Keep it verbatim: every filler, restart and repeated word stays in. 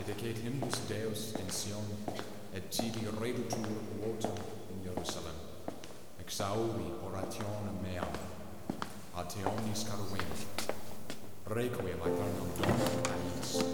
dedicate hymnus Deus in Sion, et tibi redutur votum in Jerusalem. Exaudi orationem meam, ad te omnis caruem. Requiem aeternam Dominum Agnus.